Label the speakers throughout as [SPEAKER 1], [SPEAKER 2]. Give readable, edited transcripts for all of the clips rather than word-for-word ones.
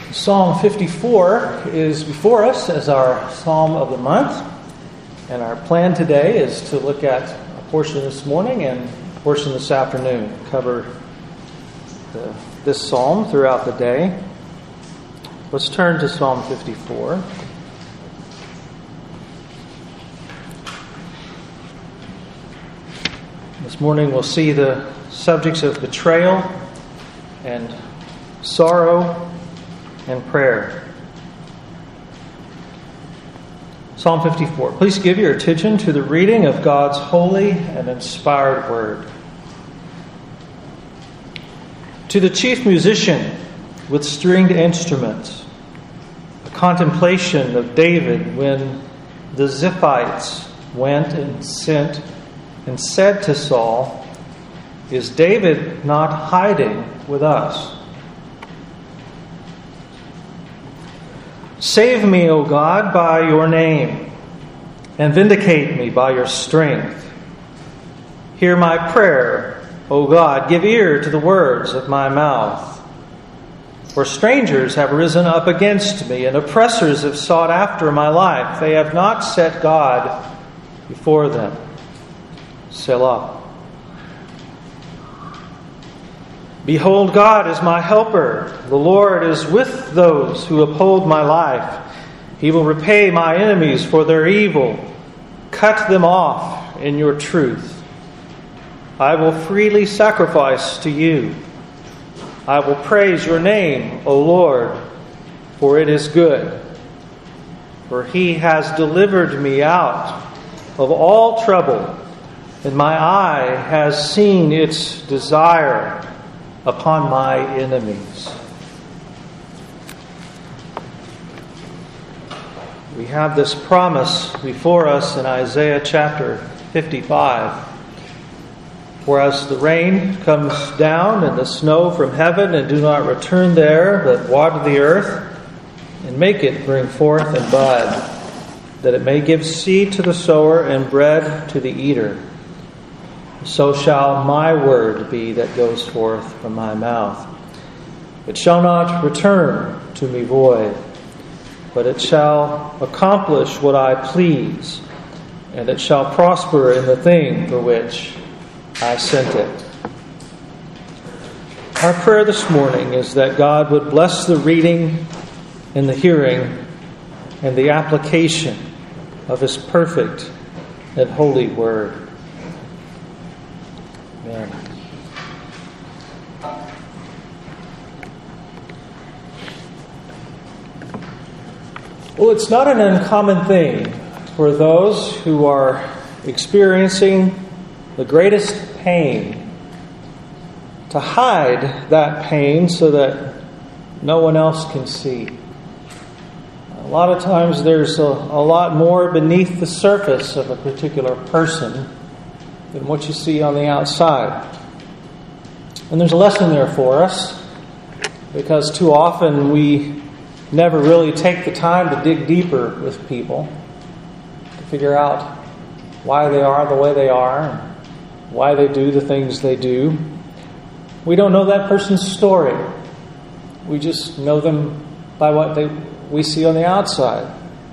[SPEAKER 1] Psalm 54 is before us as our Psalm of the month. And our plan today is to look at a portion this morning and a portion this afternoon. Cover this Psalm throughout the day. Let's turn to Psalm 54. This morning we'll see the subjects of betrayal and sorrow and prayer. Psalm 54. Please give your attention to the reading of God's holy and inspired word. To the chief musician with stringed instruments, a contemplation of David when the Ziphites went and sent and said to Saul, "Is David not hiding with us?" Save me, O God, by your name, and vindicate me by your strength. Hear my prayer, O God, give ear to the words of my mouth. For strangers have risen up against me, and oppressors have sought after my life. They have not set God before them. Selah. Behold, God is my helper. The Lord is with those who uphold my life. He will repay my enemies for their evil. Cut them off in your truth. I will freely sacrifice to you. I will praise your name, O Lord, for it is good. For he has delivered me out of all trouble, and my eye has seen its desire upon my enemies. We have this promise before us in Isaiah chapter 55. For as the rain comes down and the snow from heaven and do not return there, but water the earth and make it bring forth and bud, that it may give seed to the sower and bread to the eater, so shall my word be that goes forth from my mouth. It shall not return to me void, but it shall accomplish what I please, and it shall prosper in the thing for which I sent it. Our prayer this morning is that God would bless the reading and the hearing and the application of His perfect and holy word. Amen. Well, it's not an uncommon thing for those who are experiencing the greatest pain to hide that pain so that no one else can see. A lot of times there's a lot more beneath the surface of a particular person than what you see on the outside. And there's a lesson there for us, because too often we never really take the time to dig deeper with people to figure out why they are the way they are and why they do the things they do. We don't know that person's story. We just know them by what we see on the outside.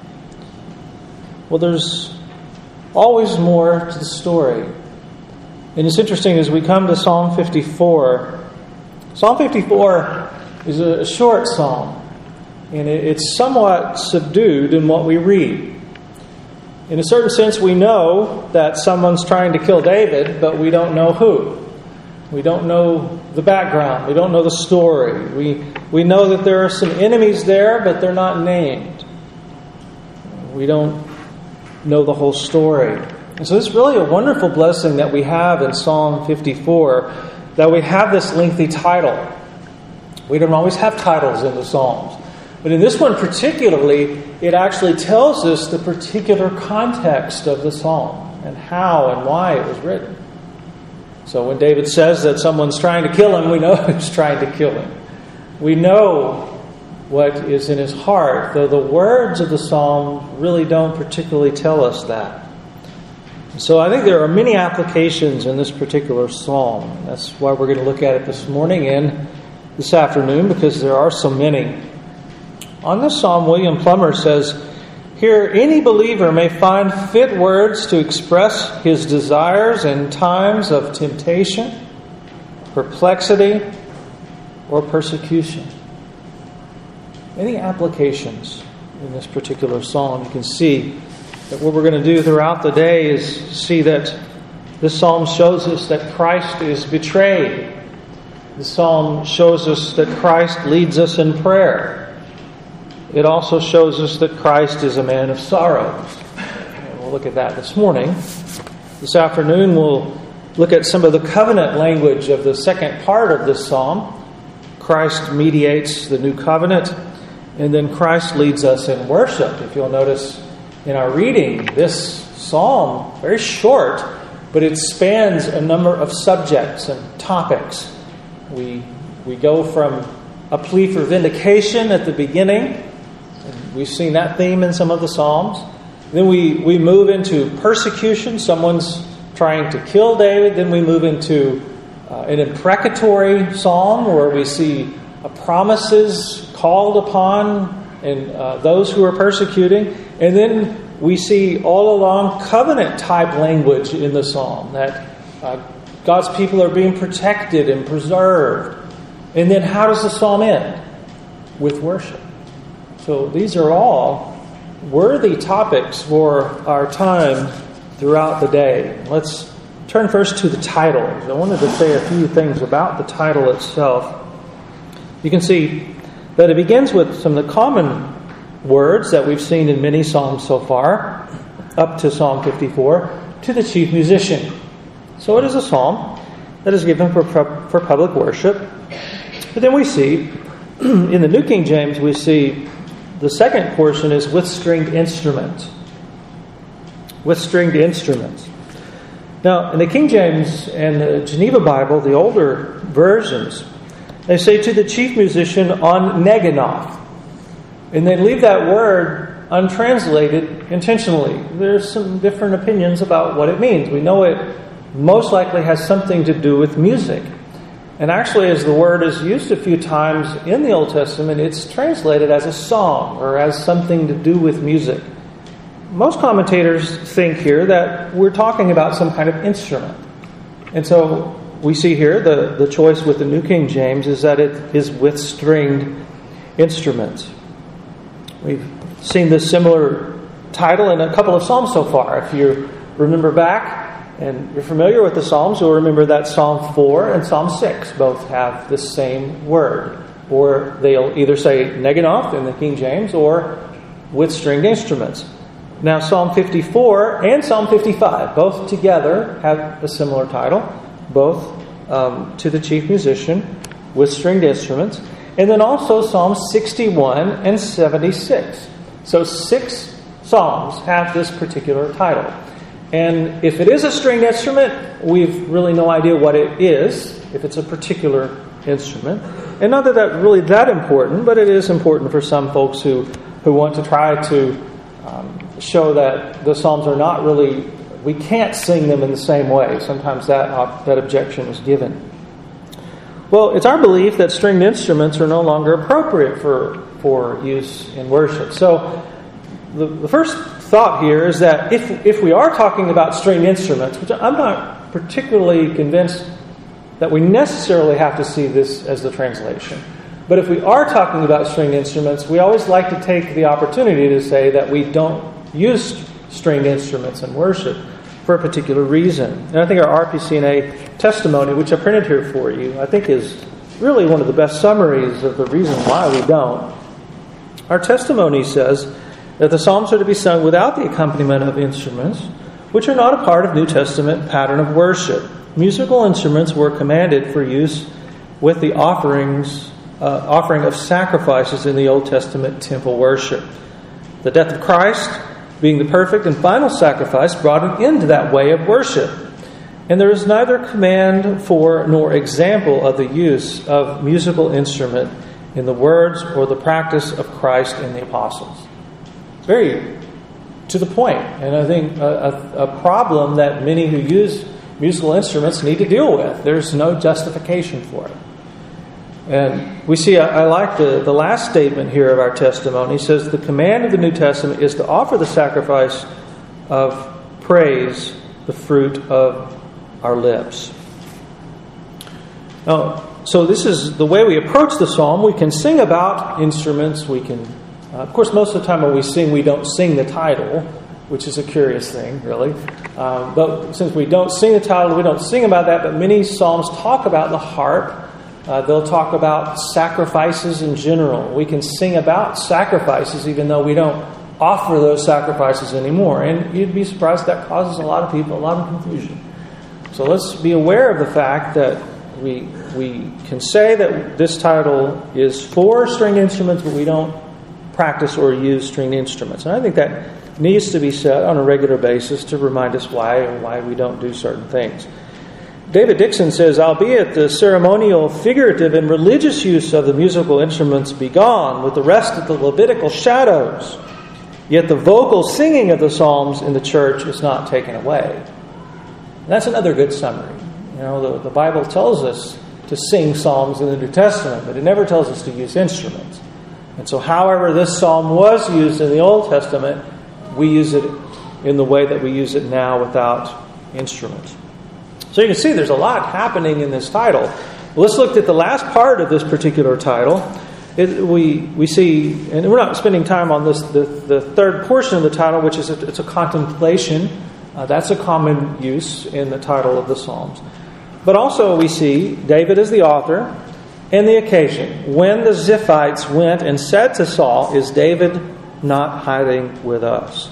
[SPEAKER 1] Well, there's always more to the story. And it's interesting, as we come to Psalm 54, Psalm 54 is a short psalm, and it's somewhat subdued in what we read. In a certain sense, we know that someone's trying to kill David, but we don't know who. We don't know the background. We don't know the story. We know that there are some enemies there, but they're not named. We don't know the whole story. And so it's really a wonderful blessing that we have in Psalm 54, that we have this lengthy title. We don't always have titles in the Psalms. But in this one particularly, it actually tells us the particular context of the psalm and how and why it was written. So when David says that someone's trying to kill him, we know who's trying to kill him. We know what is in his heart, though the words of the psalm really don't particularly tell us that. So I think there are many applications in this particular psalm. That's why we're going to look at it this morning and this afternoon, because there are so many. On this psalm, William Plummer says, "Here any believer may find fit words to express his desires in times of temptation, perplexity, or persecution." Many applications in this particular psalm. You can see that what we're going to do throughout the day is see that this psalm shows us that Christ is betrayed. The psalm shows us that Christ leads us in prayer. It also shows us that Christ is a man of sorrows. And we'll look at that this morning. This afternoon we'll look at some of the covenant language of the second part of this psalm. Christ mediates the new covenant, and then Christ leads us in worship. If you'll notice in our reading, this psalm, very short, but it spans a number of subjects and topics. We go from a plea for vindication at the beginning, and we've seen that theme in some of the psalms. Then we move into persecution. Someone's trying to kill David. Then we move into an imprecatory psalm where we see promises called upon and those who are persecuting. And then we see all along covenant-type language in the psalm, that God's people are being protected and preserved. And then how does the psalm end? With worship. So these are all worthy topics for our time throughout the day. Let's turn first to the title. I wanted to say a few things about the title itself. You can see that it begins with some of the common words that we've seen in many psalms so far, up to Psalm 54, to the chief musician. So it is a psalm that is given for public worship. But then we see, in the New King James, we see the second portion is with stringed instruments. With stringed instruments. Now, in the King James and the Geneva Bible, the older versions, they say to the chief musician on Neginoth. And they leave that word untranslated intentionally. There's some different opinions about what it means. We know it most likely has something to do with music. And actually, as the word is used a few times in the Old Testament, it's translated as a song or as something to do with music. Most commentators think here that we're talking about some kind of instrument. And so we see here the choice with the New King James is that it is with stringed instruments. We've seen this similar title in a couple of Psalms so far. If you remember back and you're familiar with the Psalms, you'll remember that Psalm 4 and Psalm 6 both have the same word. Or they'll either say Neginoth in the King James or with stringed instruments. Now Psalm 54 and Psalm 55 both together have a similar title, both to the chief musician with stringed instruments. And then also Psalms 61 and 76. So 6 psalms have this particular title. And if it is a stringed instrument, we've really no idea what it is, if it's a particular instrument. And not that that's really that important, but it is important for some folks who want to try to show that the psalms are not really, we can't sing them in the same way. Sometimes that objection is given. Well, it's our belief that stringed instruments are no longer appropriate for use in worship. So the first thought here is that if we are talking about stringed instruments, which I'm not particularly convinced that we necessarily have to see this as the translation, but if we are talking about stringed instruments, we always like to take the opportunity to say that we don't use stringed instruments in worship for a particular reason. And I think our RPCNA testimony, which I printed here for you, I think is really one of the best summaries of the reason why we don't. Our testimony says that the Psalms are to be sung without the accompaniment of instruments, which are not a part of New Testament pattern of worship. Musical instruments were commanded for use with the offering of sacrifices in the Old Testament temple worship. The death of Christ, being the perfect and final sacrifice, brought an end to that way of worship. And there is neither command for nor example of the use of musical instrument in the words or the practice of Christ and the apostles. It's very to the point, and I think a problem that many who use musical instruments need to deal with. There's no justification for it. And we see, I like the last statement here of our testimony. He says, the command of the New Testament is to offer the sacrifice of praise, the fruit of our lips. Now, so this is the way we approach the psalm. We can sing about instruments. We can, of course, most of the time when we sing, we don't sing the title, which is a curious thing, really. But since we don't sing the title, we don't sing about that. But many psalms talk about the harp. They'll talk about sacrifices in general. We can sing about sacrifices even though we don't offer those sacrifices anymore. And you'd be surprised that causes a lot of people a lot of confusion. So let's be aware of the fact that we can say that this title is for stringed instruments, but we don't practice or use stringed instruments. And I think that needs to be said on a regular basis to remind us why we don't do certain things. David Dixon says, albeit the ceremonial, figurative, and religious use of the musical instruments be gone with the rest of the Levitical shadows, yet the vocal singing of the psalms in the church is not taken away. And that's another good summary. You know, the Bible tells us to sing psalms in the New Testament, but it never tells us to use instruments. And so however this psalm was used in the Old Testament, we use it in the way that we use it now without instruments. So you can see there's a lot happening in this title. Well, let's look at the last part of this particular title. We see, and we're not spending time on this, the third portion of the title, which is it's a contemplation. That's a common use in the title of the Psalms. But also we see David as the author and the occasion. When the Ziphites went and said to Saul, "Is David not hiding with us?"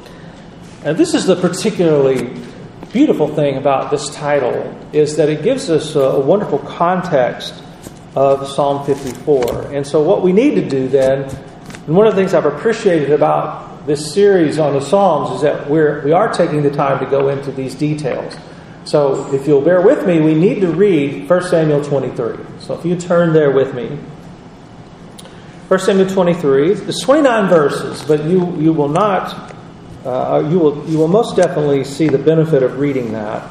[SPEAKER 1] And this is the particularly beautiful thing about this title, is that it gives us a wonderful context of Psalm 54. And so what we need to do then, and one of the things I've appreciated about this series on the Psalms is that we are taking the time to go into these details. So if you'll bear with me, we need to read 1 Samuel 23. So if you turn there with me. 1 Samuel 23, it's 29 verses, but you will not... you will most definitely see the benefit of reading that.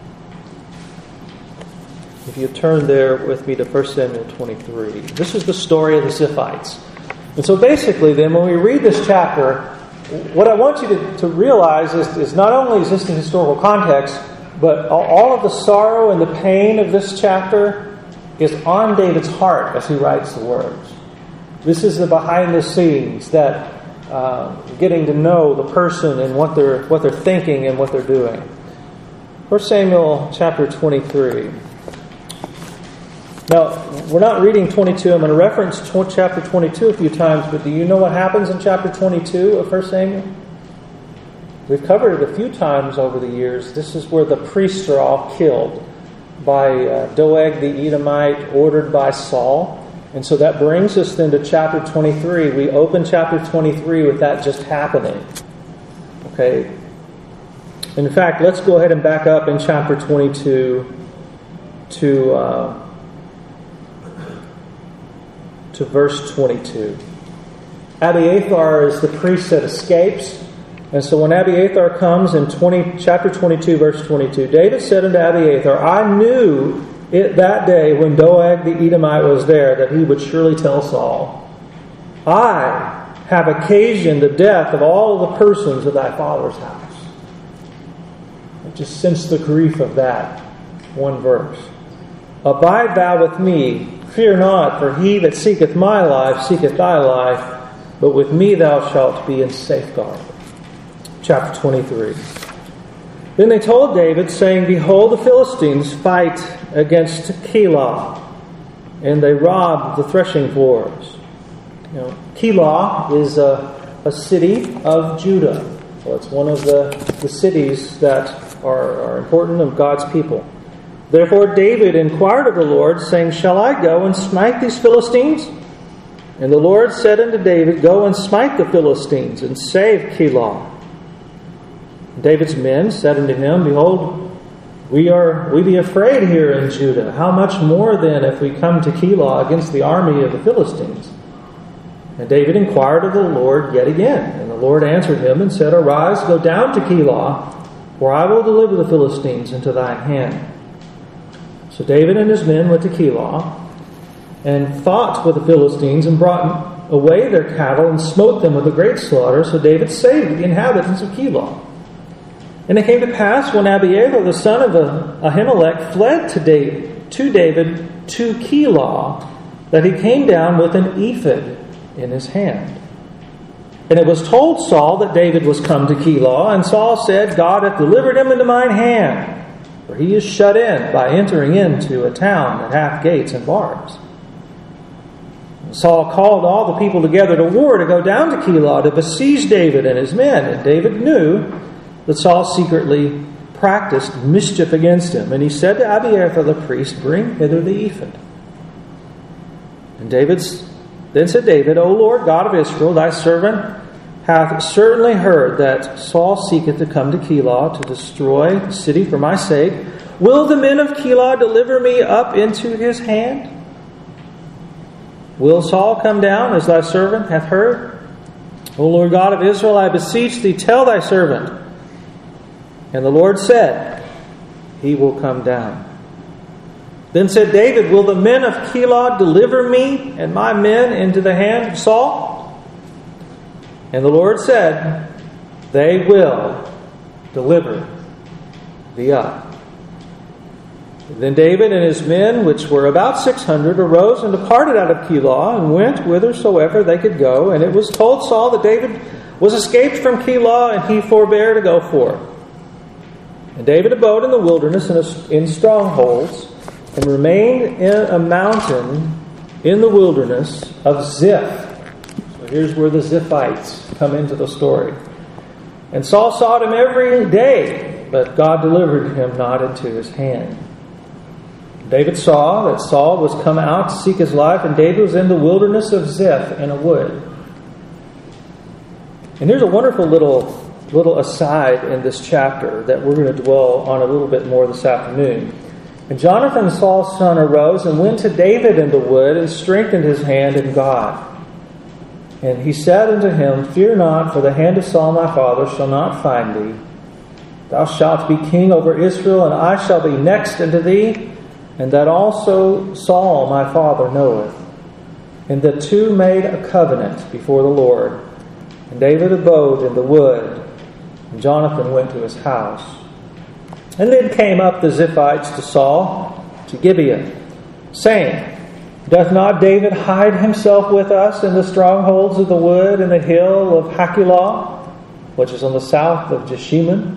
[SPEAKER 1] If you turn there with me to 1 Samuel 23. This is the story of the Ziphites. And so basically then, when we read this chapter, what I want you to realize is not only is this the historical context, but all of the sorrow and the pain of this chapter is on David's heart as he writes the words. This is the behind the scenes that getting to know the person and what they're thinking and what they're doing. 1 Samuel chapter 23. Now, we're not reading 22. I'm going to reference chapter 22 a few times, but do you know what happens in chapter 22 of 1 Samuel? We've covered it a few times over the years. This is where the priests are all killed by Doeg the Edomite, ordered by Saul. And so that brings us then to chapter 23. We open chapter 23 with that just happening. Okay. In fact, let's go ahead and back up in chapter 22 to verse 22. Abiathar is the priest that escapes. And so when Abiathar comes in chapter 22, verse 22, David said unto Abiathar, I knew it that day when Doeg the Edomite was there, that he would surely tell Saul, I have occasioned the death of all the persons of thy father's house. Just sense the grief of that one verse. Abide thou with me, fear not, for he that seeketh my life seeketh thy life, but with me thou shalt be in safeguard. Chapter 23. Then they told David, saying, Behold, the Philistines fight against Keilah, and they rob the threshing floors. Keilah is a city of Judah. So it's one of the cities that are important of God's people. Therefore David inquired of the Lord, saying, Shall I go and smite these Philistines? And the Lord said unto David, Go and smite the Philistines, and save Keilah. David's men said unto him, Behold, we be afraid here in Judah. How much more then if we come to Keilah against the army of the Philistines? And David inquired of the Lord yet again. And the Lord answered him and said, Arise, go down to Keilah, for I will deliver the Philistines into thine hand. So David and his men went to Keilah. and fought with the Philistines and brought away their cattle and smote them with a great slaughter. So David saved the inhabitants of Keilah. And it came to pass when Abiathar the son of Ahimelech fled to David to Keilah, that he came down with an ephod in his hand. And it was told Saul that David was come to Keilah, and Saul said, God hath delivered him into mine hand, for he is shut in by entering into a town that hath gates and bars. And Saul called all the people together to war to go down to Keilah to besiege David and his men. And David knew that Saul secretly practiced mischief against him. And he said to Abiathar the priest, Bring hither the ephod. And then said David, O Lord God of Israel, thy servant hath certainly heard that Saul seeketh to come to Keilah to destroy the city for my sake. Will the men of Keilah deliver me up into his hand? Will Saul come down as thy servant hath heard? O Lord God of Israel, I beseech thee, tell thy servant. And the Lord said, He will come down. Then said David, Will the men of Keilah deliver me and my men into the hand of Saul? And the Lord said, They will deliver thee up. Then David and his men, which were about 600, arose and departed out of Keilah, and went whithersoever they could go. And it was told Saul that David was escaped from Keilah, and he forbare to go forth. And David abode in the wilderness in strongholds, and remained in a mountain in the wilderness of Ziph. So here's where the Ziphites come into the story. And Saul sought him every day, but God delivered him not into his hand. David saw that Saul was come out to seek his life, and David was in the wilderness of Ziph in a wood. And here's a wonderful little aside in this chapter that we're going to dwell on a little bit more this afternoon. And Jonathan, Saul's son, arose and went to David in the wood and strengthened his hand in God. And he said unto him, Fear not, for the hand of Saul my father shall not find thee. Thou shalt be king over Israel, and I shall be next unto thee, and that also Saul my father knoweth. And the two made a covenant before the Lord. And David abode in the wood, and Jonathan went to his house. And then came up the Ziphites to Saul, to Gibeah, saying, Doth not David hide himself with us in the strongholds of the wood in the hill of Hachilah, which is on the south of Jeshimon?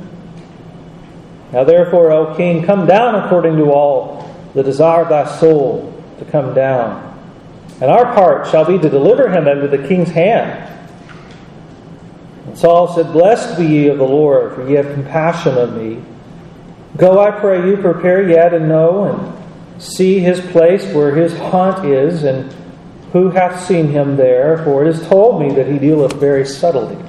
[SPEAKER 1] Now therefore, O king, come down according to all the desire of thy soul to come down. And our part shall be to deliver him into the king's hand. And Saul said, Blessed be ye of the Lord, for ye have compassion of me. Go, I pray you, prepare yet, and know, and see his place where his haunt is, and who hath seen him there, for it is told me that he dealeth very subtly.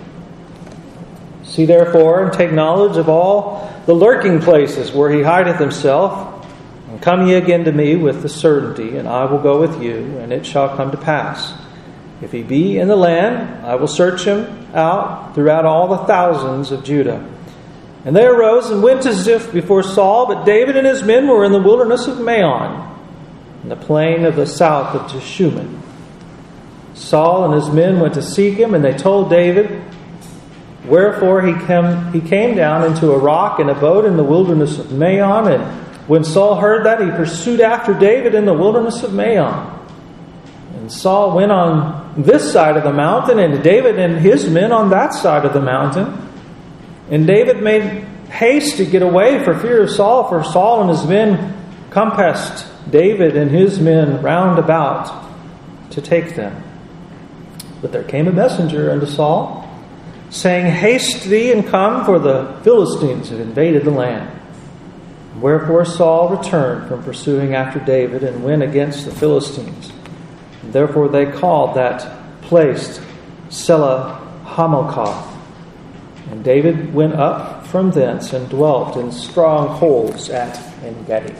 [SPEAKER 1] See therefore, and take knowledge of all the lurking places where he hideth himself, and come ye again to me with the certainty, and I will go with you, and it shall come to pass. If he be in the land, I will search him out throughout all the thousands of Judah. And they arose and went to Ziph before Saul, but David and his men were in the wilderness of Maon, in the plain of the south of Jeshimon. Saul and his men went to seek him, and they told David. Wherefore he came down into a rock and abode in the wilderness of Maon. And when Saul heard that, he pursued after David in the wilderness of Maon. And Saul went on this side of the mountain, and David and his men on that side of the mountain. And David made haste to get away for fear of Saul, for Saul and his men compassed David and his men round about to take them. But there came a messenger unto Saul, saying, Haste thee and come, for the Philistines have invaded the land. Wherefore Saul returned from pursuing after David and went against the Philistines. And therefore they called that place Selah Hamilkoth. And David went up from thence and dwelt in strongholds at En-gedi.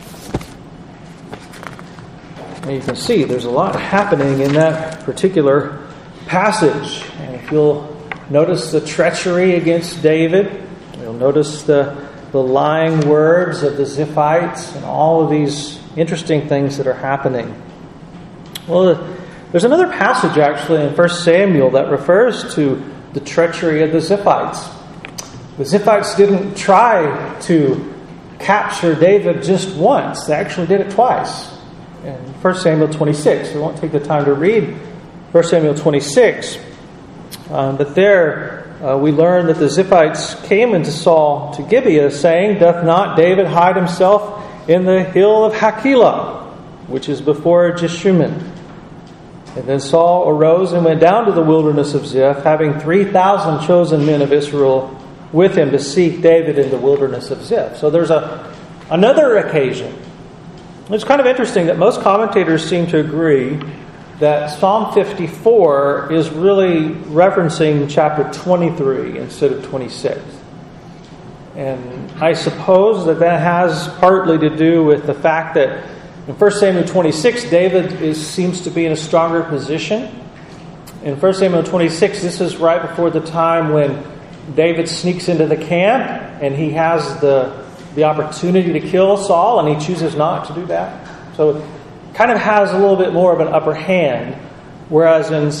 [SPEAKER 1] And you can see there's a lot happening in that particular passage. And if you'll notice the treachery against David, you'll notice the lying words of the Ziphites and all of these interesting things that are happening. Well, there's another passage actually in 1 Samuel that refers to the treachery of the Ziphites. The Ziphites didn't try to capture David just once. They actually did it twice. In 1 Samuel 26. We won't take the time to read 1 Samuel 26. But there we learn that the Ziphites came into Saul to Gibeah, saying, "Doth not David hide himself in the hill of Hachilah, which is before Jeshimon?" And then Saul arose and went down to the wilderness of Ziph, having 3,000 chosen men of Israel with him to seek David in the wilderness of Ziph. So there's another occasion. It's kind of interesting that most commentators seem to agree that Psalm 54 is really referencing chapter 23 instead of 26. And I suppose that has partly to do with the fact that in 1 Samuel 26, David seems to be in a stronger position. In 1 Samuel 26, this is right before the time when David sneaks into the camp and he has the opportunity to kill Saul, and he chooses not to do that. So it kind of has a little bit more of an upper hand. Whereas in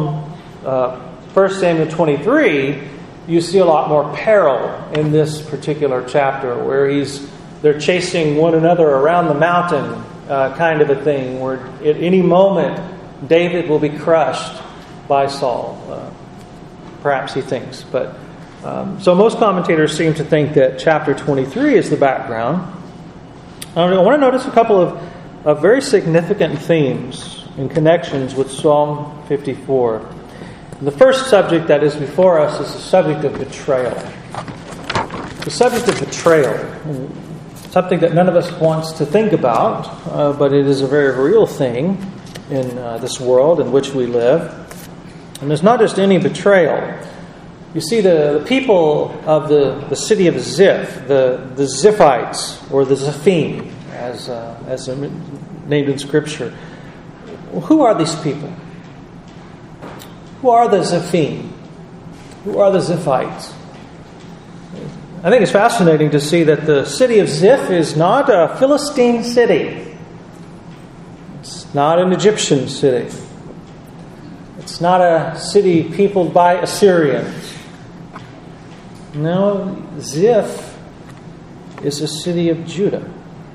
[SPEAKER 1] 1 Samuel 23, you see a lot more peril in this particular chapter, where they're chasing one another around the mountain, kind of a thing, where at any moment David will be crushed by Saul. Perhaps he thinks, but so most commentators seem to think that chapter 23 is the background. I want to notice a couple of very significant themes and connections with Psalm 54. The first subject that is before us is the subject of betrayal. The subject of betrayal, something that none of us wants to think about, but it is a very real thing in this world in which we live. And there's not just any betrayal. You see, the people of the city of Ziph, the Ziphites, or the Zephim, as they're named in Scripture. Who are these people? Who are the Zephim? Who are the Ziphites? I think it's fascinating to see that the city of Ziph is not a Philistine city. It's not an Egyptian city. It's not a city peopled by Assyrians. No, Ziph is a city of Judah.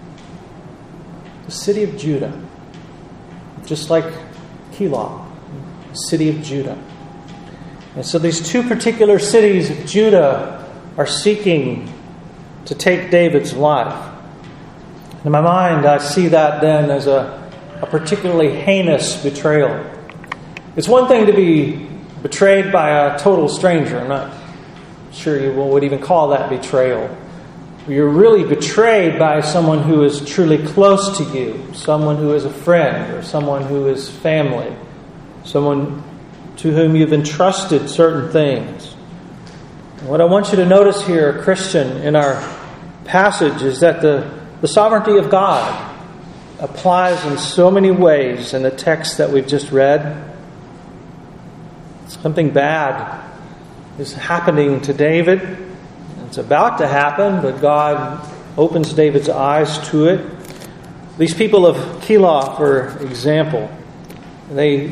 [SPEAKER 1] The city of Judah. Just like Keilah, city of Judah. And so these two particular cities of Judah are seeking to take David's life. In my mind, I see that then as a particularly heinous betrayal. It's one thing to be betrayed by a total stranger. I'm not sure you would even call that betrayal. You're really betrayed by someone who is truly close to you, someone who is a friend, or someone who is family, someone to whom you've entrusted certain things. And what I want you to notice here, Christian, in our passage is that the sovereignty of God applies in so many ways in the text that we've just read. Something bad is happening to David. It's about to happen, but God opens David's eyes to it. These people of Keilah, for example, they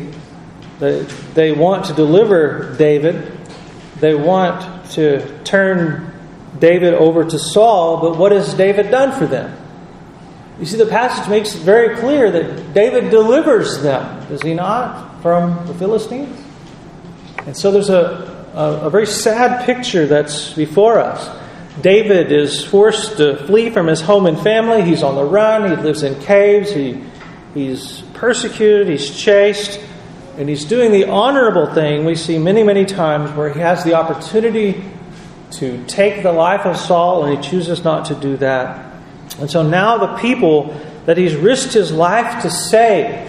[SPEAKER 1] want to deliver David. They want to turn David over to Saul, but what has David done for them? You see, the passage makes it very clear that David delivers them, does he not, from the Philistines? And so there's a very sad picture that's before us. David is forced to flee from his home and family. He's on the run. He lives in caves. He's persecuted. He's chased. And he's doing the honorable thing we see many, many times, where he has the opportunity to take the life of Saul, and he chooses not to do that. And so now the people that he's risked his life to save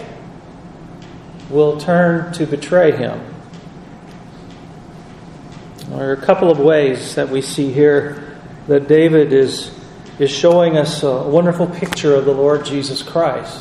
[SPEAKER 1] will turn to betray him. There are a couple of ways that we see here that David is showing us a wonderful picture of the Lord Jesus Christ.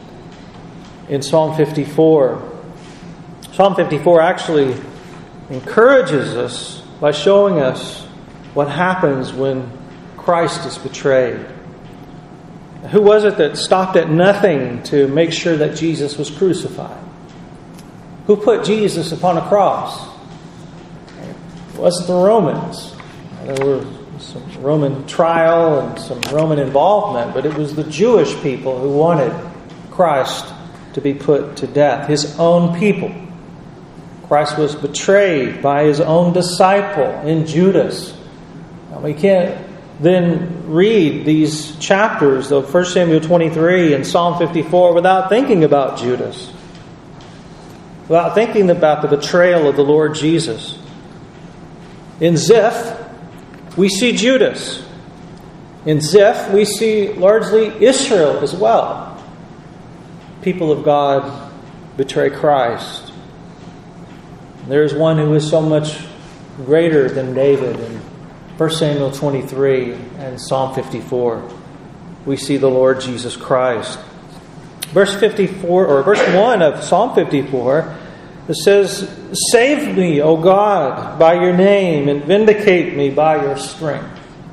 [SPEAKER 1] In Psalm 54, Psalm 54 actually encourages us by showing us what happens when Christ is betrayed. Who was it that stopped at nothing to make sure that Jesus was crucified? Who put Jesus upon a cross? It wasn't the Romans. There were some Roman trial and some Roman involvement, but it was the Jewish people who wanted Christ to be put to death. His own people. Christ was betrayed by his own disciple in Judas. Now, we can't then read these chapters of 1 Samuel 23 and Psalm 54 without thinking about Judas. Without thinking about the betrayal of the Lord Jesus. In Ziph, we see Judas. In Ziph, we see largely Israel as well. People of God betray Christ. There is one who is so much greater than David in 1 Samuel 23 and Psalm 54. We see the Lord Jesus Christ. Verse 54 or verse 1 of Psalm 54, it says, "Save me, O God, by your name, and vindicate me by your strength."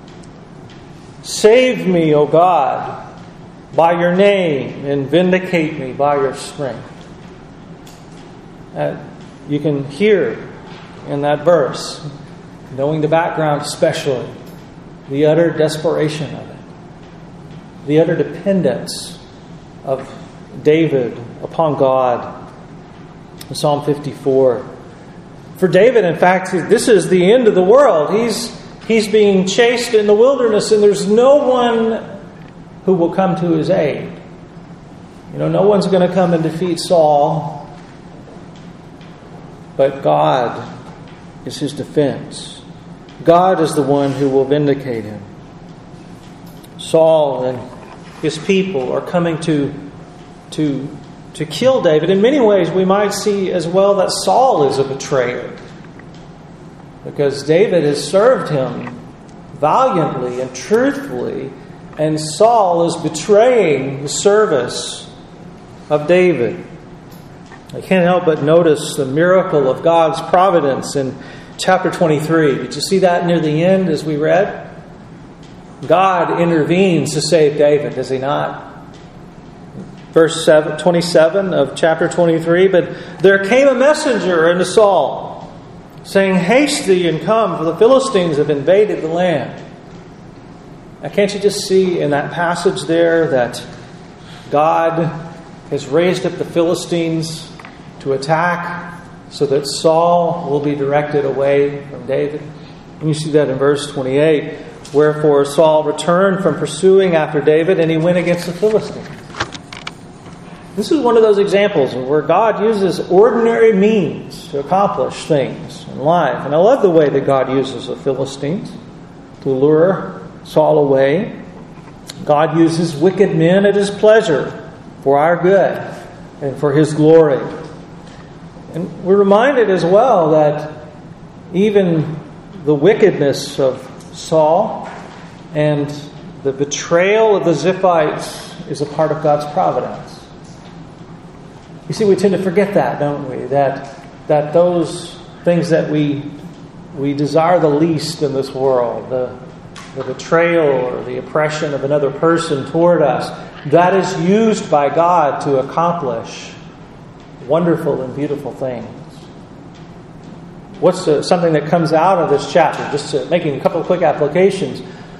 [SPEAKER 1] Save me, O God, by your name, and vindicate me by your strength. You can hear in that verse, knowing the background especially, the utter desperation of it. The utter dependence of David upon God. Psalm 54. For David, in fact, this is the end of the world. He's being chased in the wilderness, and there's no one who will come to his aid. No one's going to come and defeat Saul, but God is his defense. God is the one who will vindicate him. Saul and his people are coming to kill David. In many ways, we might see as well that Saul is a betrayer, because David has served him valiantly and truthfully, and Saul is betraying the service of David. I can't help but notice the miracle of God's providence in chapter 23. Did you see that near the end as we read? God intervenes to save David, does he not? Verse 27 of chapter 23, "But there came a messenger unto Saul, saying, Haste thee and come, for the Philistines have invaded the land." Now, can't you just see in that passage there that God has raised up the Philistines to attack so that Saul will be directed away from David? And you see that in verse 28. "Wherefore Saul returned from pursuing after David, and he went against the Philistines." This is one of those examples where God uses ordinary means to accomplish things in life. And I love the way that God uses the Philistines to lure Saul away. God uses wicked men at his pleasure for our good and for his glory. And we're reminded as well that even the wickedness of Saul and the betrayal of the Ziphites is a part of God's providence. You see, we tend to forget that, don't we? That those things that we desire the least in this world, the betrayal or the oppression of another person toward us, that is used by God to accomplish wonderful and beautiful things. What's something that comes out of this chapter? Just making a couple of quick applications.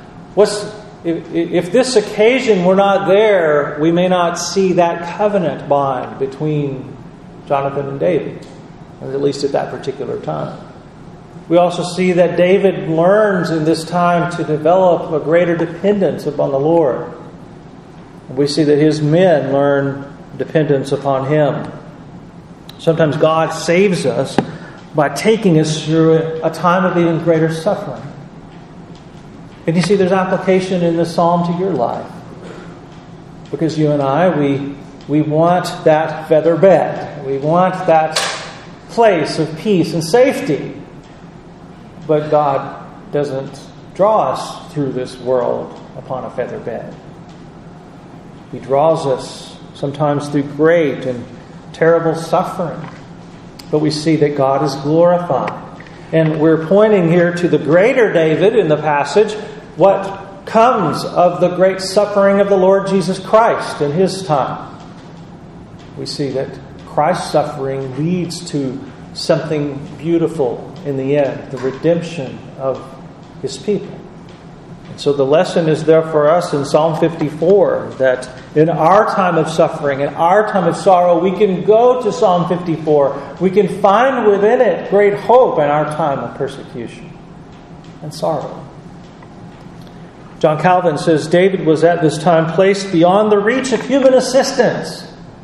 [SPEAKER 1] If this occasion were not there, we may not see that covenant bond between Jonathan and David, or at least at that particular time. We also see that David learns in this time to develop a greater dependence upon the Lord. And we see that his men learn dependence upon him. Sometimes God saves us by taking us through a time of even greater suffering. And you see, there's application in this psalm to your life. Because you and I, we want that feather bed. We want that place of peace and safety. But God doesn't draw us through this world upon a feather bed. He draws us sometimes through great and terrible suffering. But we see that God is glorified. And we're pointing here to the greater David in the passage. What comes of the great suffering of the Lord Jesus Christ in His time. We see that Christ's suffering leads to something beautiful in the end, the redemption of His people. And so the lesson is there for us in Psalm 54, that in our time of suffering, in our time of sorrow, we can go to Psalm 54. We can find within it great hope in our time of persecution and sorrow. John Calvin says, David was at this time placed beyond the reach of human assistance.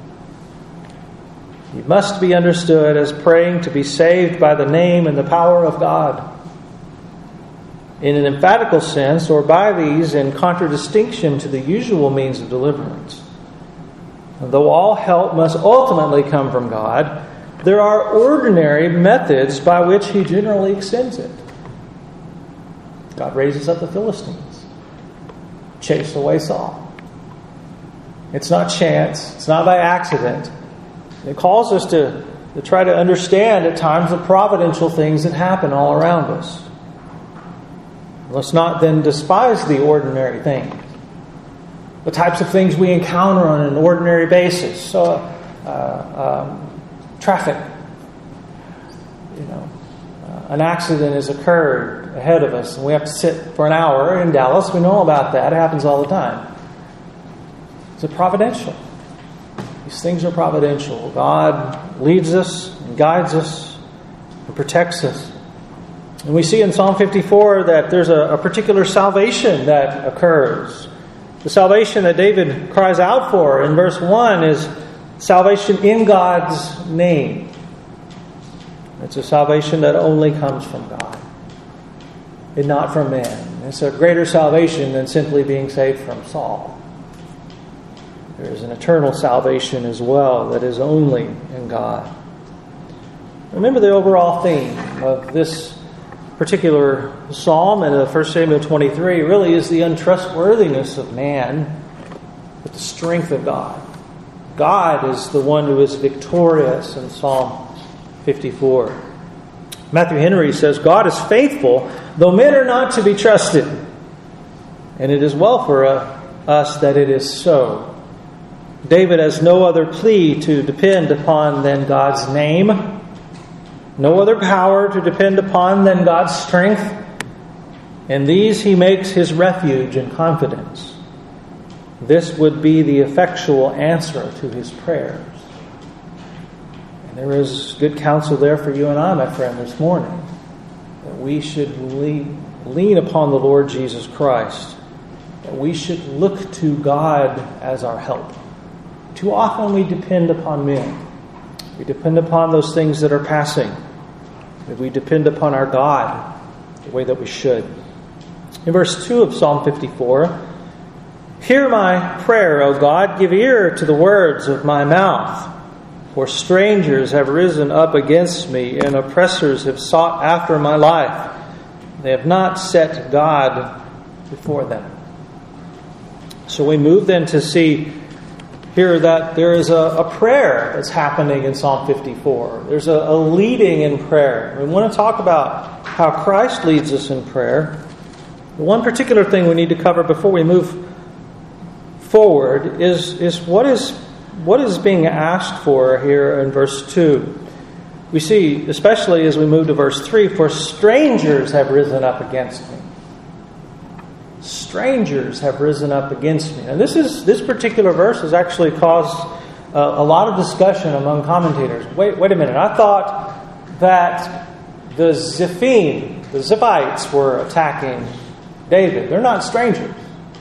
[SPEAKER 1] He must be understood as praying to be saved by the name and the power of God. In an emphatical sense, or by these in contradistinction to the usual means of deliverance. Though all help must ultimately come from God, there are ordinary methods by which He generally extends it. God raises up the Philistines, chased away Saul. It's not chance, it's not by accident. It calls us to try to understand at times the providential things that happen all around us. Let's not then despise the ordinary things, the types of things we encounter on an ordinary basis. So, traffic. An accident has occurred ahead of us, and we have to sit for an hour in Dallas. We know about that. It happens all the time. Is it providential? These things are providential. God leads us and guides us and protects us. And we see in Psalm 54 that there's a particular salvation that occurs. The salvation that David cries out for in verse 1 is salvation in God's name. It's a salvation that only comes from God and not from man. It's a greater salvation than simply being saved from Saul. There is an eternal salvation as well that is only in God. Remember the overall theme of this particular psalm in 1 Samuel 23 really is the untrustworthiness of man with the strength of God. God is the one who is victorious in Psalm 54. Matthew Henry says, God is faithful, though men are not to be trusted. And it is well for us that it is so. David has no other plea to depend upon than God's name, no other power to depend upon than God's strength. And these he makes his refuge and confidence. This would be the effectual answer to his prayers. And there is good counsel there for you and I, my friend, this morning. That we should lean upon the Lord Jesus Christ. That we should look to God as our help. Too often we depend upon men. We depend upon those things that are passing. We depend upon our God the way that we should. In verse 2 of Psalm 54, hear my prayer, O God, give ear to the words of my mouth. For strangers have risen up against me, and oppressors have sought after my life. They have not set God before them. So we move then to see here that there is a prayer that's happening in Psalm 54. There's a leading in prayer. We want to talk about how Christ leads us in prayer. The one particular thing we need to cover before we move forward is what is being asked for here in verse 2. We see, especially as we move to verse 3, for strangers have risen up against me. Strangers have risen up against me. And this particular verse has actually caused a lot of discussion among commentators. Wait a minute. I thought that the Ziphites were attacking David. They're not strangers.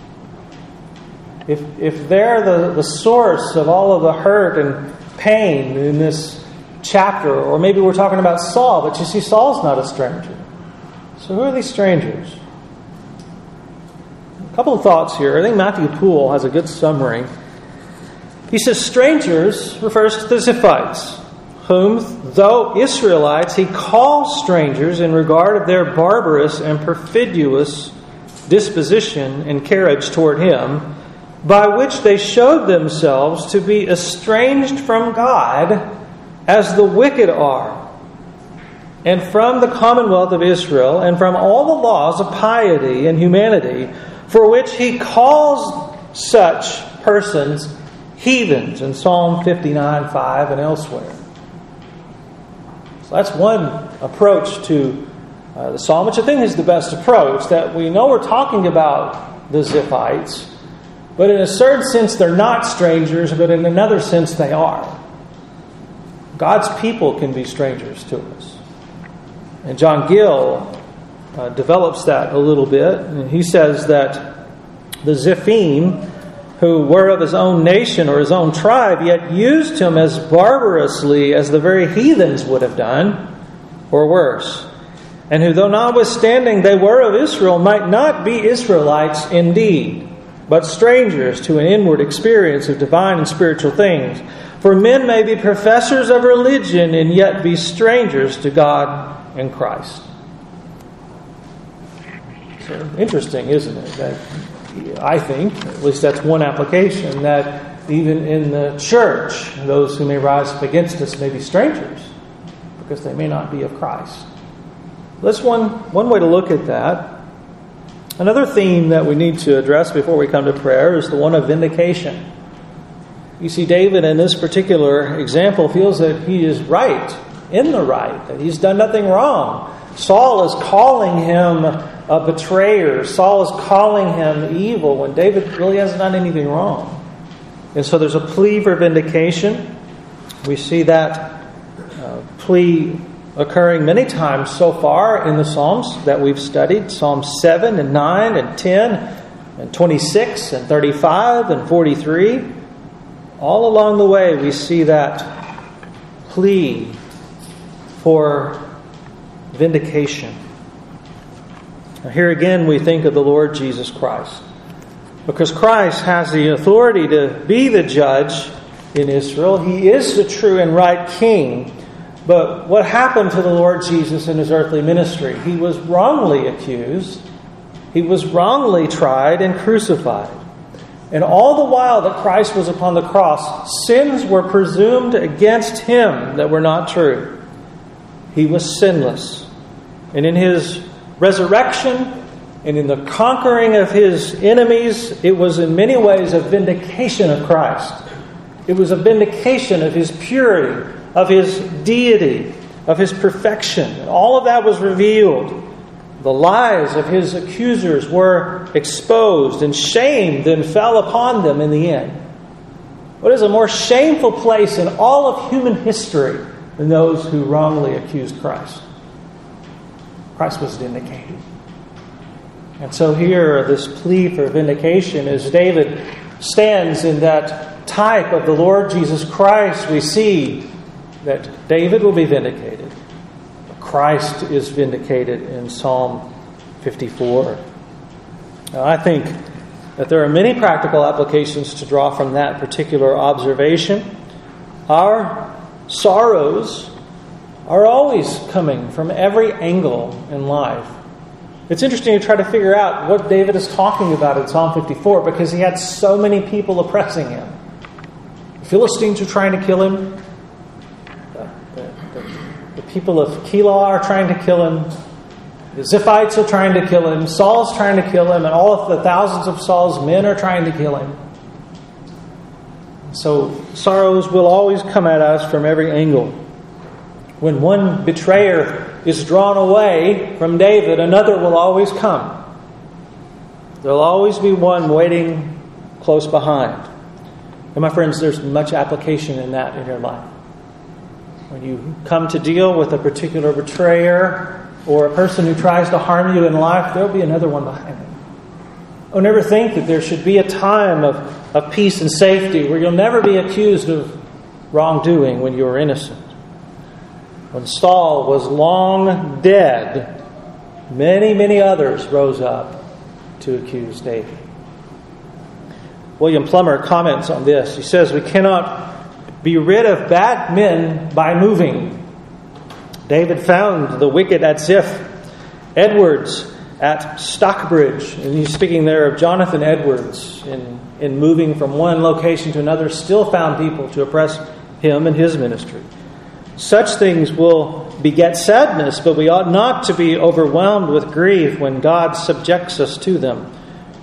[SPEAKER 1] If they're the source of all of the hurt and pain in this chapter, or maybe we're talking about Saul, but you see, Saul's not a stranger. So who are these strangers? A couple of thoughts here. I think Matthew Poole has a good summary. He says, strangers refers to the Ziphites, whom, though Israelites, he calls strangers in regard of their barbarous and perfidious disposition and carriage toward him, by which they showed themselves to be estranged from God, as the wicked are, and from the commonwealth of Israel, and from all the laws of piety and humanity. for which he calls such persons heathens in Psalm 59:5 and elsewhere. So that's one approach to the psalm, which I think is the best approach, that we know we're talking about the Ziphites, but in a certain sense they're not strangers, but in another sense they are. God's people can be strangers to us. And John Gill develops that a little bit. And he says that the Ziphim, who were of his own nation or his own tribe, yet used him as barbarously as the very heathens would have done, or worse. And who, though notwithstanding they were of Israel, might not be Israelites indeed, but strangers to an inward experience of divine and spiritual things. For men may be professors of religion and yet be strangers to God and Christ. So interesting, isn't it? That I think, at least that's one application, that even in the church, those who may rise up against us may be strangers because they may not be of Christ. That's one way to look at that. Another theme that we need to address before we come to prayer is the one of vindication. You see, David in this particular example feels that he is right, in the right, that he's done nothing wrong. Saul is calling him a betrayer. Saul is calling him evil when David really hasn't done anything wrong. And so there's a plea for vindication. We see that plea occurring many times so far in the Psalms that we've studied. Psalms 7 and 9 and 10 and 26 and 35 and 43. All along the way we see that plea for vindication. Now here again we think of the Lord Jesus Christ. Because Christ has the authority to be the judge in Israel. He is the true and right king. But what happened to the Lord Jesus in his earthly ministry? He was wrongly accused. He was wrongly tried and crucified. And all the while that Christ was upon the cross, sins were presumed against him that were not true. He was sinless. And in his resurrection and in the conquering of his enemies, it was in many ways a vindication of Christ. It was a vindication of his purity, of his deity, of his perfection. And all of that was revealed. The lies of his accusers were exposed, and shame then fell upon them in the end. What is a more shameful place in all of human history than those who wrongly accused Christ? Christ was vindicated. And so here, this plea for vindication, as David stands in that type of the Lord Jesus Christ, we see that David will be vindicated. Christ is vindicated in Psalm 54. Now, I think that there are many practical applications to draw from that particular observation. Our sorrows are always coming from every angle in life. It's interesting to try to figure out what David is talking about in Psalm 54 because he had so many people oppressing him. The Philistines are trying to kill him. The people of Keilah are trying to kill him. The Ziphites are trying to kill him. Saul's trying to kill him. And all of the thousands of Saul's men are trying to kill him. So sorrows will always come at us from every angle. When one betrayer is drawn away from David, another will always come. There will always be one waiting close behind. And my friends, there's much application in that in your life. When you come to deal with a particular betrayer or a person who tries to harm you in life, there will be another one behind them. Oh, never think that there should be a time of peace and safety where you'll never be accused of wrongdoing when you are innocent. When Saul was long dead, many, many others rose up to accuse David. William Plummer comments on this. He says, we cannot be rid of bad men by moving. David found the wicked at Ziph, Edwards at Stockbridge, and he's speaking there of Jonathan Edwards, in moving from one location to another, still found people to oppress him and his ministry. Such things will beget sadness, but we ought not to be overwhelmed with grief when God subjects us to them.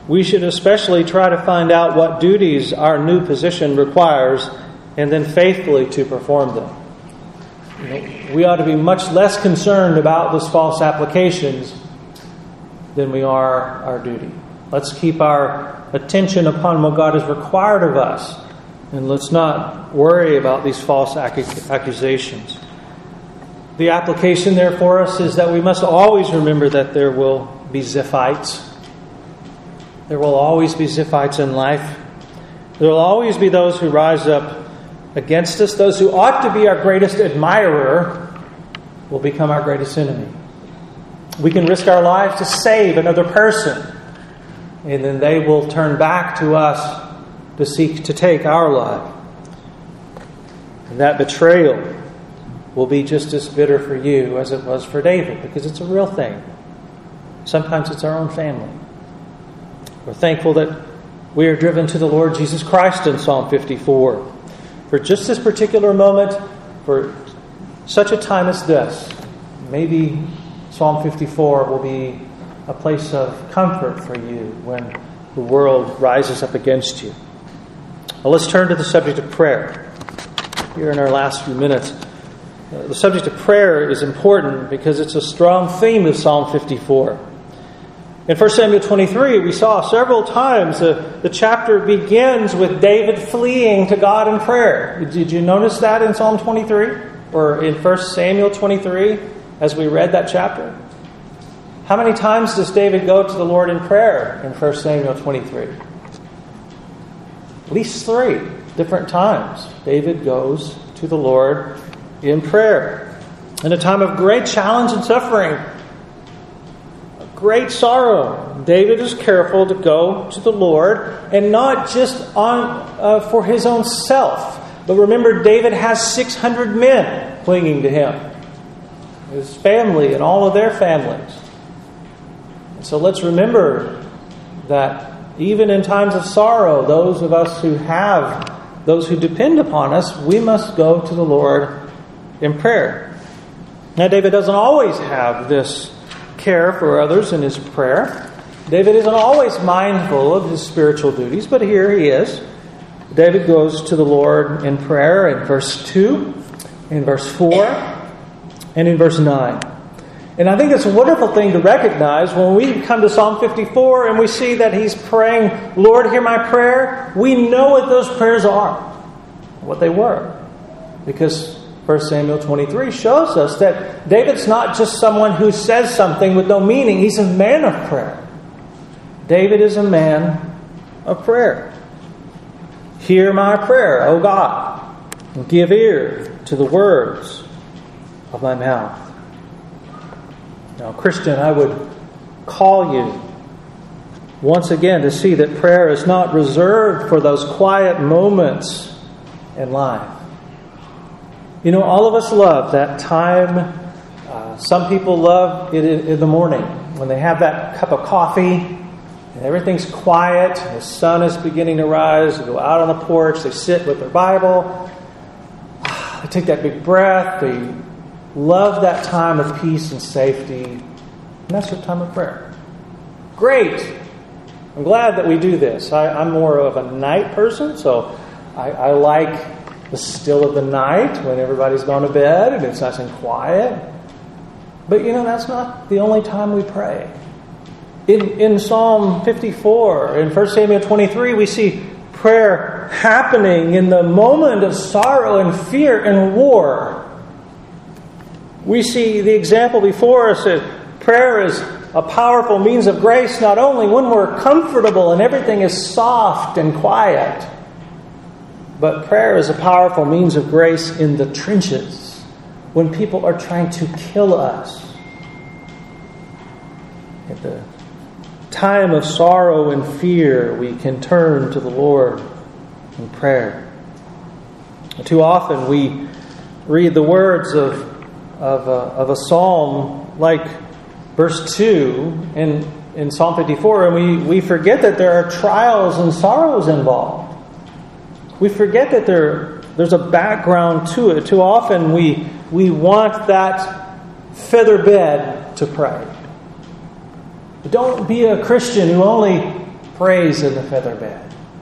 [SPEAKER 1] we should especially try to find out what duties our new position requires and then faithfully to perform them. We ought to be much less concerned about those false applications than we are our duty. Let's keep our attention upon what God has required of us, and let's not worry about these false accusations. The application there for us is that we must always remember that there will be Ziphites. There will always be Ziphites in life. There will always be those who rise up against us. Those who ought to be our greatest admirer will become our greatest enemy. We can risk our lives to save another person, and then they will turn back to us to seek to take our life. And that betrayal will be just as bitter for you as it was for David, because it's a real thing. Sometimes it's our own family. We're thankful that we are driven to the Lord Jesus Christ in Psalm 54. For just this particular moment, for such a time as this, maybe Psalm 54 will be a place of comfort for you when the world rises up against you. Well, let's turn to the subject of prayer here in our last few minutes. The subject of prayer is important because it's a strong theme of Psalm 54. In 1 Samuel 23, we saw several times the chapter begins with David fleeing to God in prayer. Did you notice that in Psalm 23? Or in 1 Samuel 23, as we read that chapter? How many times does David go to the Lord in prayer in 1 Samuel 23? At least 3 different times David goes to the Lord in prayer. In a time of great challenge and suffering, great sorrow, David is careful to go to the Lord, and not just for his own self. But remember, David has 600 men clinging to him, his family and all of their families. And so let's remember that even in times of sorrow, those of us who have those who depend upon us, we must go to the Lord in prayer. Now, David doesn't always have this care for others in his prayer. David isn't always mindful of his spiritual duties, but here he is. David goes to the Lord in prayer in verse 2, in verse 4, and in verse 9. And I think it's a wonderful thing to recognize when we come to Psalm 54 and we see that he's praying, Lord, hear my prayer. We know what those prayers are, what they were. Because 1 Samuel 23 shows us that David's not just someone who says something with no meaning. He's a man of prayer. David is a man of prayer. Hear my prayer, O God, and give ear to the words of my mouth. Now, Christian, I would call you once again to see that prayer is not reserved for those quiet moments in life. You know, all of us love that time. Some people love it in the morning when they have that cup of coffee and everything's quiet. The sun is beginning to rise. They go out on the porch. They sit with their Bible. They take that big breath. They love that time of peace and safety. And that's your time of prayer. Great. I'm glad that we do this. I'm more of a night person, so I like the still of the night when everybody's gone to bed and it's nice and quiet. But you know, that's not the only time we pray. In Psalm 54, in 1 Samuel 23, we see prayer happening in the moment of sorrow and fear and war. We see the example before us that prayer is a powerful means of grace, not only when we're comfortable and everything is soft and quiet, but prayer is a powerful means of grace in the trenches when people are trying to kill us. At the time of sorrow and fear, we can turn to the Lord in prayer. Too often we read the words of a psalm like verse 2 in Psalm 54, and we forget that there are trials and sorrows involved. We forget that there's a background to it. Too often we want that feather bed to pray. Don't be a Christian who only prays in the feather bed.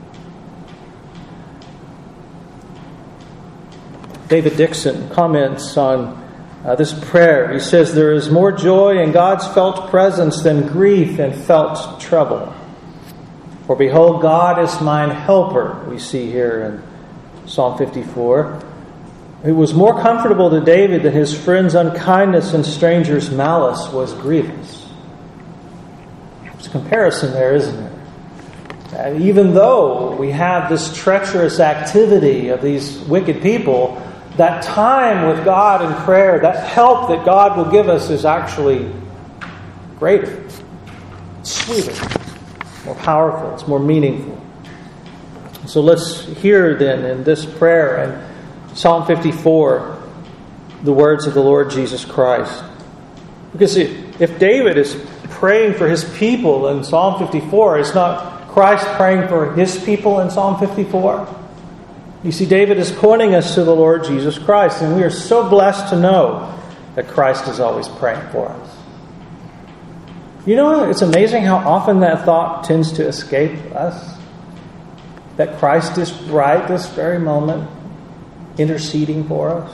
[SPEAKER 1] David Dixon comments on this prayer. He says, "There is more joy in God's felt presence than grief and felt trouble. For behold, God is mine helper," we see here in Psalm 54. It was more comfortable to David that his friend's unkindness and stranger's malice was grievous. There's a comparison there, isn't there? Even though we have this treacherous activity of these wicked people, that time with God in prayer, that help that God will give us is actually greater, it's sweeter, more powerful, it's more meaningful. So let's hear then in this prayer in Psalm 54 the words of the Lord Jesus Christ. Because if David is praying for his people in Psalm 54, it's not Christ praying for his people in Psalm 54. You see, David is pointing us to the Lord Jesus Christ, and we are so blessed to know that Christ is always praying for us. You know, it's amazing how often that thought tends to escape us. That Christ is right this very moment, interceding for us.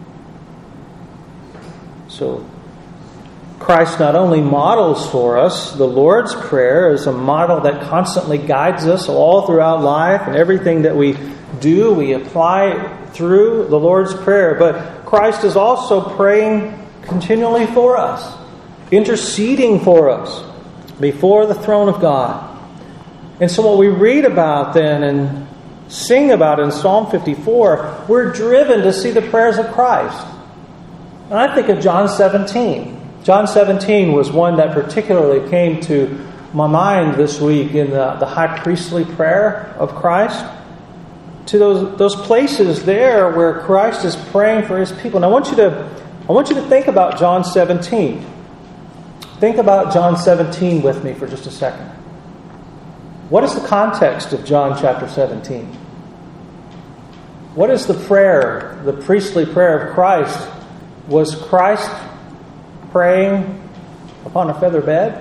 [SPEAKER 1] So, Christ not only models for us the Lord's Prayer as a model that constantly guides us all throughout life, and everything that we do, we apply through the Lord's Prayer, but Christ is also praying continually for us, interceding for us before the throne of God. And so what we read about then and sing about in Psalm 54, we're driven to see the prayers of Christ. And I think of John 17. John 17 was one that particularly came to my mind this week in the high priestly prayer of Christ. To those places there where Christ is praying for his people. And I want you to think about John 17. Think about John 17 with me for just a second. What is the context of John chapter 17? What is the prayer, the priestly prayer of Christ? Was Christ praying upon a feather bed?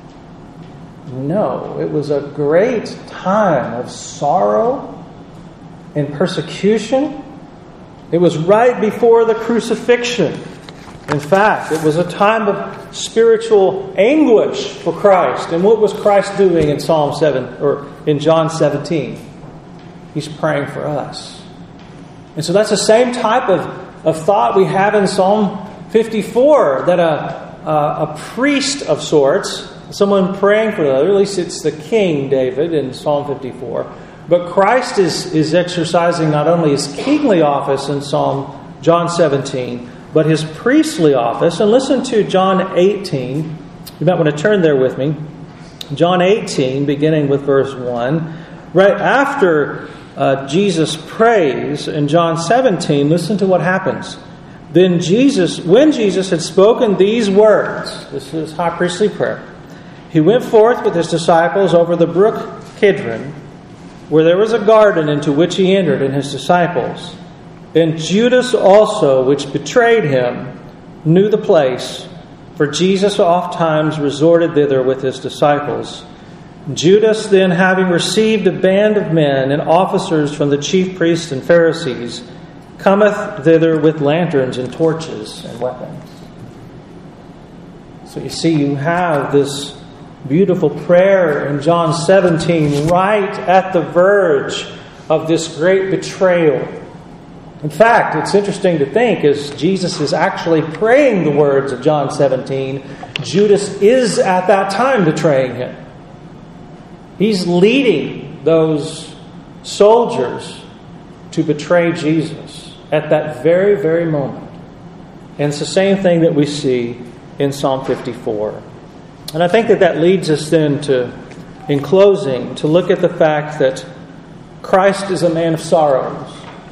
[SPEAKER 1] No, it was a great time of sorrow and persecution. It was right before the crucifixion. In fact, it was a time of spiritual anguish for Christ. And what was Christ doing in Psalm 7 or in John 17? He's praying for us. And so that's the same type of thought we have in Psalm 54, that a priest of sorts, someone praying for the other, at least it's the King David in Psalm 54. But Christ is exercising not only his kingly office in John 17, but his priestly office. And listen to John 18. You might want to turn there with me. John 18, beginning with verse 1. Right after Jesus prays in John 17, listen to what happens. When Jesus had spoken these words, this is high priestly prayer, he went forth with his disciples over the brook Kidron, where there was a garden into which he entered and his disciples. And Judas also, which betrayed him, knew the place, for Jesus oft times resorted thither with his disciples. Judas then, having received a band of men and officers from the chief priests and Pharisees, cometh thither with lanterns and torches and weapons. So you see, you have this beautiful prayer in John 17 right at the verge of this great betrayal. In fact, it's interesting to think as Jesus is actually praying the words of John 17, Judas is at that time betraying him. He's leading those soldiers to betray Jesus at that very, very moment. And it's the same thing that we see in Psalm 54. And I think that leads us then to, in closing, to look at the fact that Christ is a man of sorrows.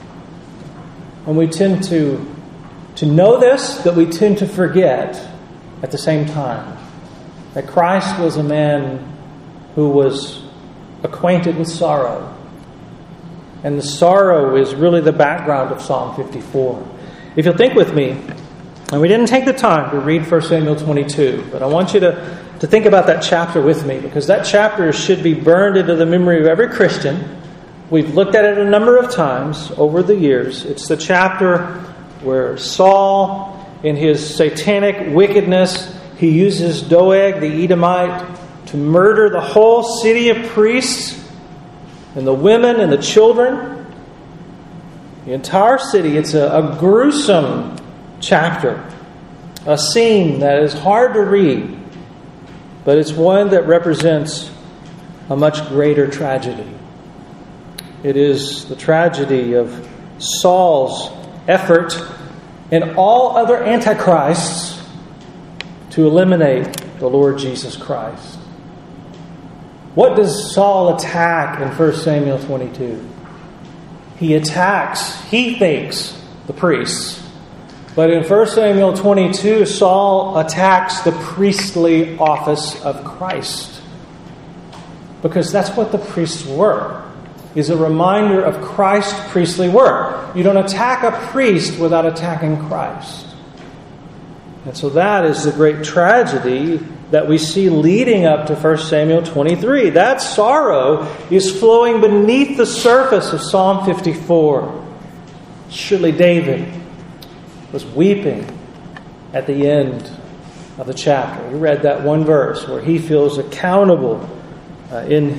[SPEAKER 1] And we tend to know this, that we tend to forget at the same time. That Christ was a man who was acquainted with sorrow. And the sorrow is really the background of Psalm 54. If you'll think with me, and we didn't take the time to read 1 Samuel 22, but I want you to to think about that chapter with me, because that chapter should be burned into the memory of every Christian. We've looked at it a number of times over the years. It's the chapter where Saul, in his satanic wickedness, he uses Doeg the Edomite to murder the whole city of priests and the women and the children. The entire city. It's a gruesome chapter. A scene that is hard to read, but it's one that represents a much greater tragedy. It is the tragedy of Saul's effort and all other antichrists to eliminate the Lord Jesus Christ. What does Saul attack in 1 Samuel 22? He attacks, he thinks, the priests. But in 1 Samuel 22, Saul attacks the priestly office of Christ. Because that's what the priests were, is a reminder of Christ's priestly work. You don't attack a priest without attacking Christ. And so that is the great tragedy that we see leading up to 1 Samuel 23. That sorrow is flowing beneath the surface of Psalm 54. Surely David was weeping at the end of the chapter. We read that one verse where he feels accountable in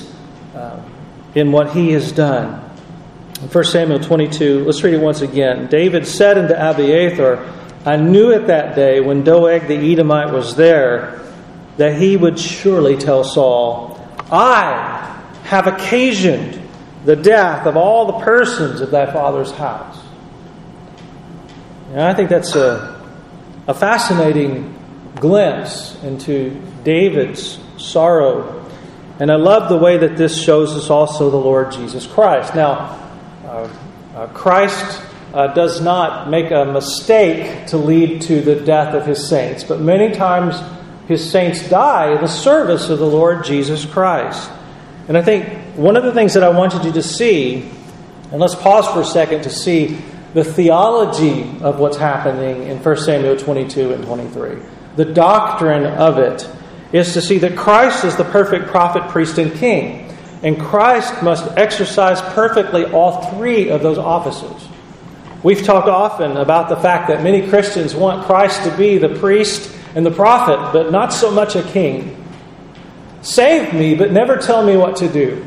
[SPEAKER 1] what he has done. In 1 Samuel 22, let's read it once again. David said unto Abiathar, I knew at that day when Doeg the Edomite was there that he would surely tell Saul, I have occasioned the death of all the persons of thy father's house. And I think that's a fascinating glimpse into David's sorrow. And I love the way that this shows us also the Lord Jesus Christ. Now, Christ does not make a mistake to lead to the death of his saints, but many times his saints die in the service of the Lord Jesus Christ. And I think one of the things that I wanted you to see, and let's pause for a second to see the theology of what's happening in 1 Samuel 22 and 23. The doctrine of it is to see that Christ is the perfect prophet, priest, and king. And Christ must exercise perfectly all three of those offices. We've talked often about the fact that many Christians want Christ to be the priest and the prophet, but not so much a king. Save me, but never tell me what to do.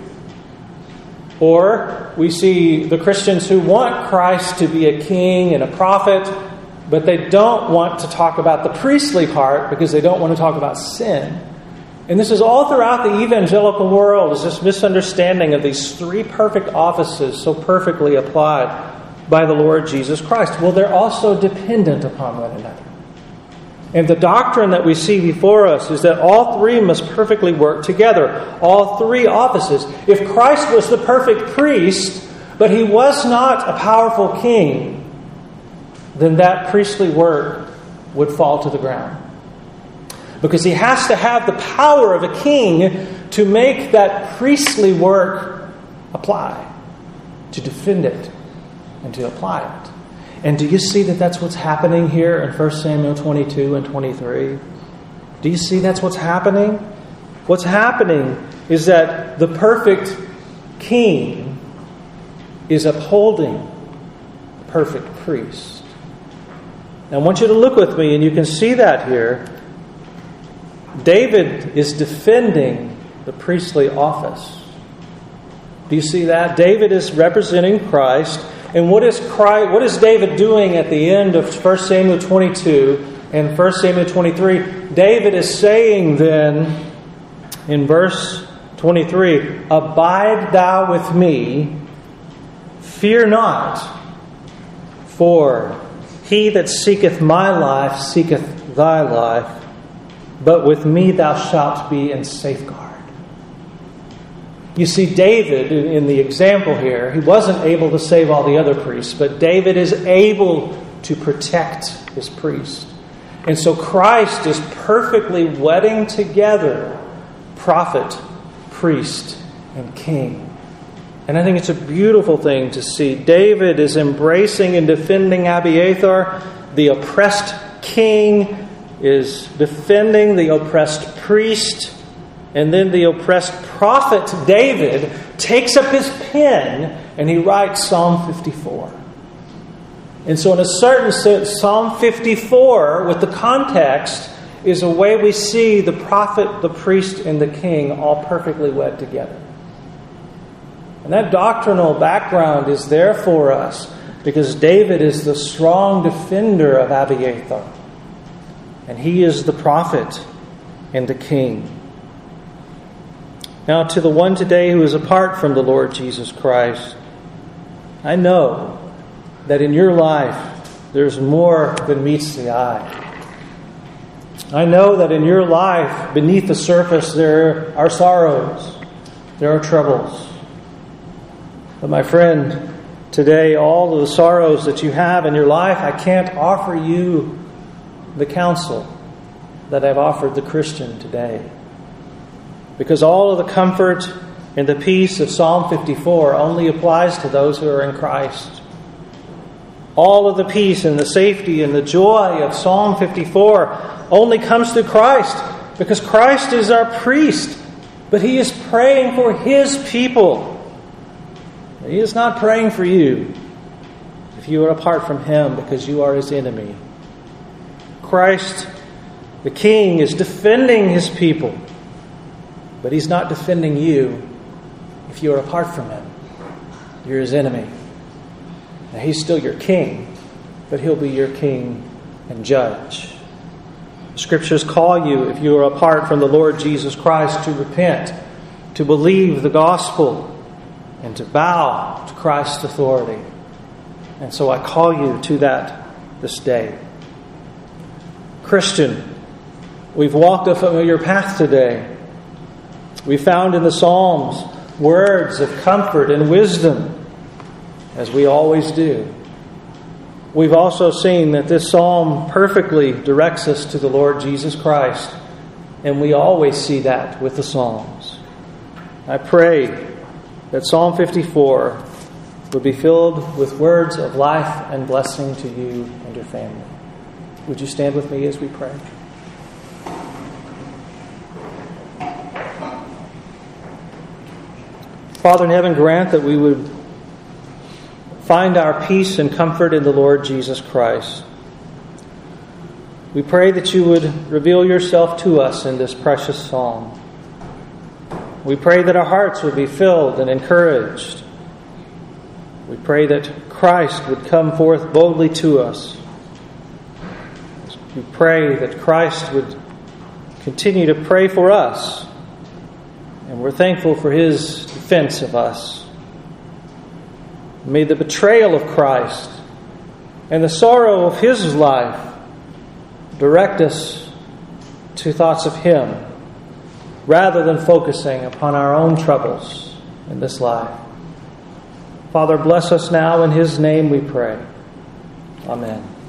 [SPEAKER 1] Or we see the Christians who want Christ to be a king and a prophet, but they don't want to talk about the priestly part because they don't want to talk about sin. And this is all throughout the evangelical world, is this misunderstanding of these three perfect offices so perfectly applied by the Lord Jesus Christ. Well, they're also dependent upon one another. And the doctrine that we see before us is that all three must perfectly work together. All three offices. If Christ was the perfect priest, but he was not a powerful king, then that priestly work would fall to the ground. Because he has to have the power of a king to make that priestly work apply, to defend it and to apply it. And do you see that that's what's happening here in 1 Samuel 22 and 23? Do you see that's what's happening? What's happening is that the perfect king is upholding the perfect priest. Now I want you to look with me, and you can see that here. David is defending the priestly office. Do you see that? David is representing Christ. And what is David doing at the end of 1 Samuel 22 and 1 Samuel 23? David is saying then in verse 23, abide thou with me, fear not, for he that seeketh my life seeketh thy life, but with me thou shalt be in safeguard. You see, David, in the example here, he wasn't able to save all the other priests, but David is able to protect his priest. And so Christ is perfectly wedding together prophet, priest, and king. And I think it's a beautiful thing to see. David is embracing and defending Abiathar, the oppressed king, is defending the oppressed priest, and then the oppressed prophet David takes up his pen and he writes Psalm 54. And so in a certain sense, Psalm 54, with the context, is a way we see the prophet, the priest, and the king all perfectly wed together. And that doctrinal background is there for us because David is the strong defender of Abiathar. And he is the prophet and the king. Now, to the one today who is apart from the Lord Jesus Christ, I know that in your life there's more than meets the eye. I know that in your life, beneath the surface, there are sorrows, there are troubles. But my friend, today, all of the sorrows that you have in your life, I can't offer you the counsel that I've offered the Christian today. Because all of the comfort and the peace of Psalm 54 only applies to those who are in Christ. All of the peace and the safety and the joy of Psalm 54 only comes through Christ, because Christ is our priest, but He is praying for His people. He is not praying for you if you are apart from Him because you are His enemy. Christ, the King, is defending His people, but He's not defending you if you are apart from Him. You're His enemy. Now, He's still your King, but He'll be your King and Judge. The Scriptures call you, if you are apart from the Lord Jesus Christ, to repent, to believe the gospel, and to bow to Christ's authority. And so I call you to that this day. Christian, we've walked a familiar path today. We found in the Psalms words of comfort and wisdom, as we always do. We've also seen that this psalm perfectly directs us to the Lord Jesus Christ, and we always see that with the Psalms. I pray that Psalm 54 would be filled with words of life and blessing to you and your family. Would you stand with me as we pray? Father in heaven, grant that we would find our peace and comfort in the Lord Jesus Christ. We pray that you would reveal yourself to us in this precious psalm. We pray that our hearts would be filled and encouraged. We pray that Christ would come forth boldly to us. We pray that Christ would continue to pray for us. And we're thankful for His defense of us. May the betrayal of Christ and the sorrow of His life direct us to thoughts of Him, rather than focusing upon our own troubles in this life. Father, bless us now. In His name we pray. Amen.